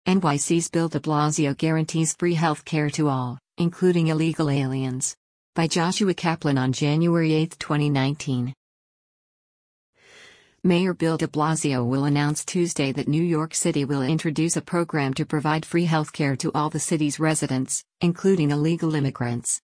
NYC's Bill de Blasio guarantees free health care to all, including illegal aliens. By Joshua Kaplan on January 8, 2019. Mayor Bill de Blasio will announce Tuesday that New York City will introduce a program to provide free health care to all the city's residents, including illegal immigrants.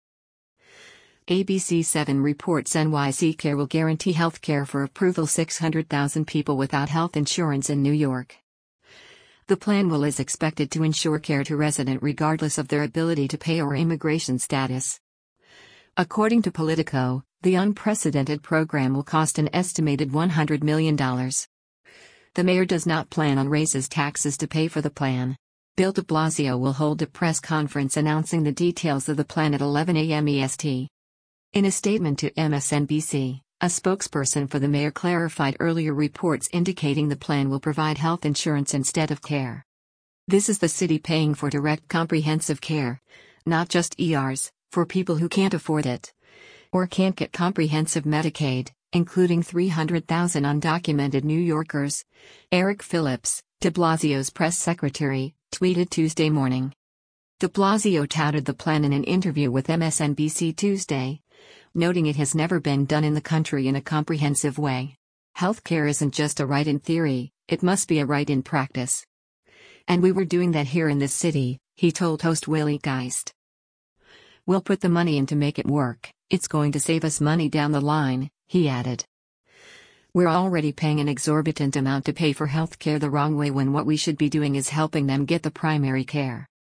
ABC7 reports NYC Care will guarantee health care for approval 600,000 people without health insurance in New York. The plan is expected to ensure care to residents regardless of their ability to pay or immigration status. According to Politico, the unprecedented program will cost an estimated $100 million. The mayor does not plan on raises taxes to pay for the plan. Bill de Blasio will hold a press conference announcing the details of the plan at 11 a.m. EST. In a statement to MSNBC, a spokesperson for the mayor clarified earlier reports indicating the plan will provide health insurance instead of care. This is the city paying for direct comprehensive care, not just ERs, for people who can't afford it or can't get comprehensive Medicaid, including 300,000 undocumented New Yorkers. Eric Phillips, de Blasio's press secretary, tweeted Tuesday morning. De Blasio touted the plan in an interview with MSNBC Tuesday, noting it has never been done in the country in a comprehensive way. Healthcare isn't just a right in theory, it must be a right in practice. And we were doing that here in this city, he told host Willie Geist. We'll put the money in to make it work, it's going to save us money down the line, he added. We're already paying an exorbitant amount to pay for healthcare the wrong way when what we should be doing is helping them get the primary care.